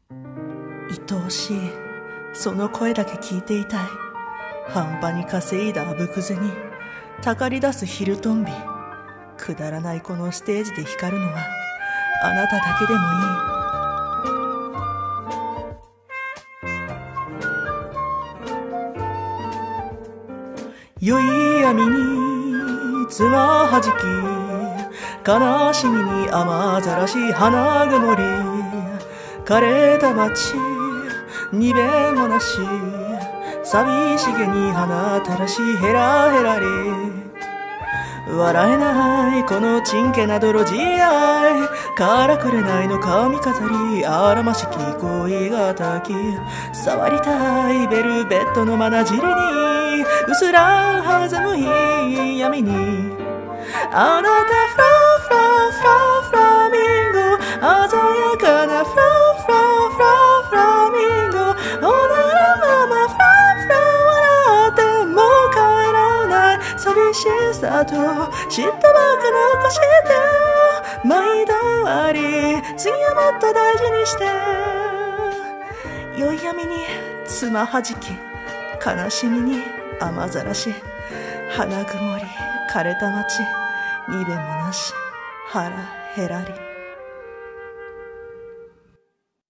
愛おしいその声だけ聞いていたい。半端に稼いだあぶく銭、たかり出すヒルトンビ。くだらないこのステージで光るのはあなただけでもいい。宵闇につまはじき、悲しみに雨ざらし花曇り、枯れた街にべもなし、寂しげに花たらしヘラヘラり、笑えないこのちんけな泥仕合、からくれないの髪飾り、あらましき恋がたき、触りたいベルベットのまなじりに、うすら弾むい闇に、あなたフラフラフラフラミンゴ、鮮やかなフラフラフラフラミンゴ、おならままフラフラ笑ってもう帰らない、寂しさと嫉妬ばか残して毎度あり、次はもっと大事にして。宵闇につまはじき、悲しみに雨ざらし、花曇り枯れた街にべもなし腹へらり。